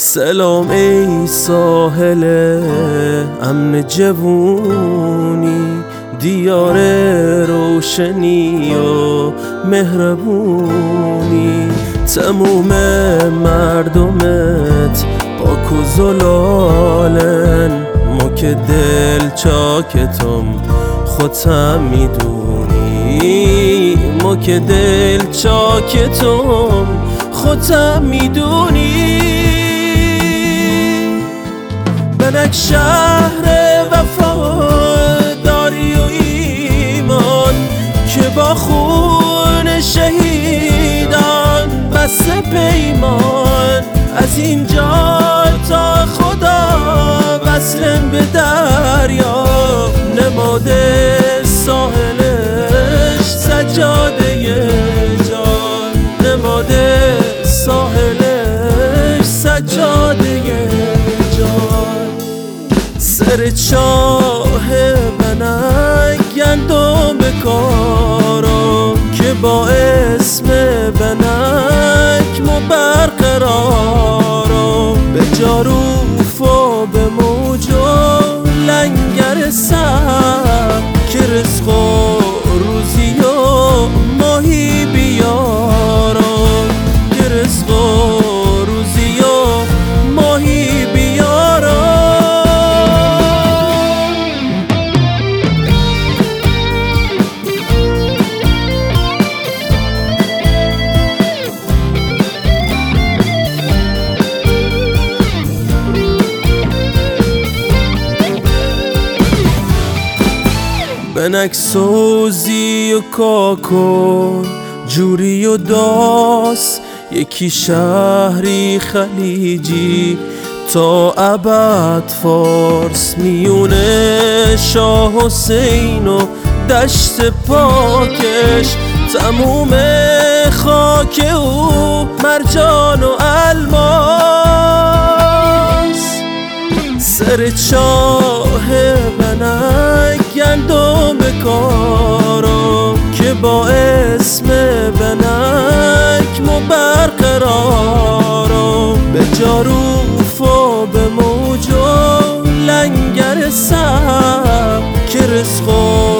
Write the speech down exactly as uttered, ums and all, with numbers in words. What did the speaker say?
سلام ای ساحل امن جوونی، دیار روشنی و مهربونی. تموم مردمت پاک و زلالن، ما که دل چاکتم خودم میدونی، ما که دل چاکتم خودم میدونی. بنک شهر وفاداری و ایمان که با خون شهیدان بسته پیمان. از اینجا تا خدا وصلن به دریا، نماده ساحلش سجاده جان، نماده ساحلش سجاده جان. سر چاه بنک گندم کارا که با اسم بنک ما برقرارا، به جاروف و به موج و لنگر سر که رزق و روزی و ماهی بیارا، که رزق و روزی و ماهی بیارا. بنک سوزی و کاکن جوری و داس، یکی شهری خلیجی تا ابد فارس، میونه شاه حسین و دشت پاکش، تموم خاک او مرجان و الماس. سر چاه بنک گندم کارا که با اسم بنک ما برقرارا، به جاروف و به موج و لنگر سر که رزق